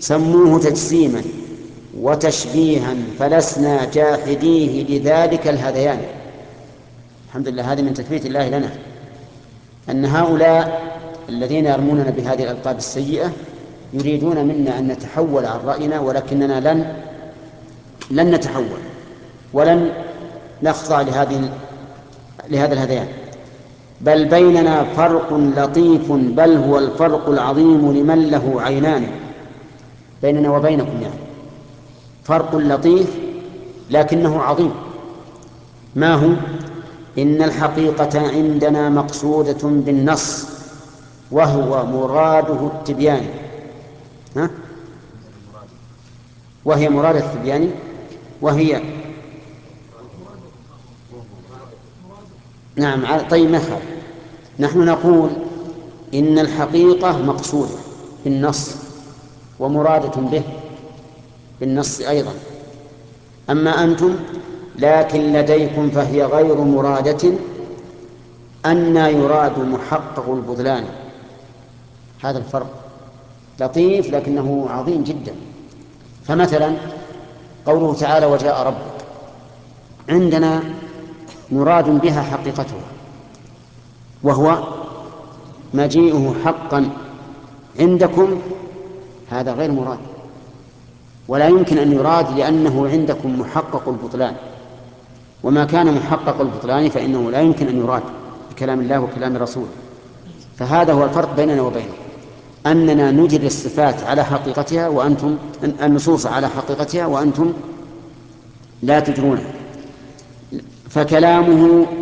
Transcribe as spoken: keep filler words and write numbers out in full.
سموه تجسيما وتشبيها فلسنا جاحديه لذلك الهذيان. الحمد لله، هذه من تثبيت الله لنا أن هؤلاء الذين يرموننا بهذه الألقاب السيئة يريدون منا أن نتحول عن رأينا، ولكننا لن لن نتحول ولن نخضع لهذه لهذا الهذيان، بل بيننا فرق لطيف، بل هو الفرق العظيم لمن له عينان. بيننا وبينكم يعني فرق لطيف لكنه عظيم. ما هو؟ إن الحقيقة عندنا مقصودة بالنص وهو مراده التبيان. ها؟ وهي مراد التبيان وهي نعم. طيب مثلا نحن نقول إن الحقيقة مقصودة بالنص ومرادة به بالنص أيضا، أما أنتم لكن لديكم فهي غير مرادة، أن يراد محقق البطلان. هذا الفرق لطيف لكنه عظيم جدا. فمثلا قوله تعالى وجاء ربك، عندنا مراد بها حقيقتها وهو مجيئه حقا، عندكم هذا غير مراد ولا يمكن أن يراد، لأنه عندكم محقق البطلان، وما كان محقق البطلان فإنه لا يمكن أن يراد بكلام الله وكلام رسوله. فهذا هو الفرق بيننا وبينكم، أننا نجري الصفات على حقيقتها وأنتم النصوص على حقيقتها وأنتم لا تجرونها. فكلامه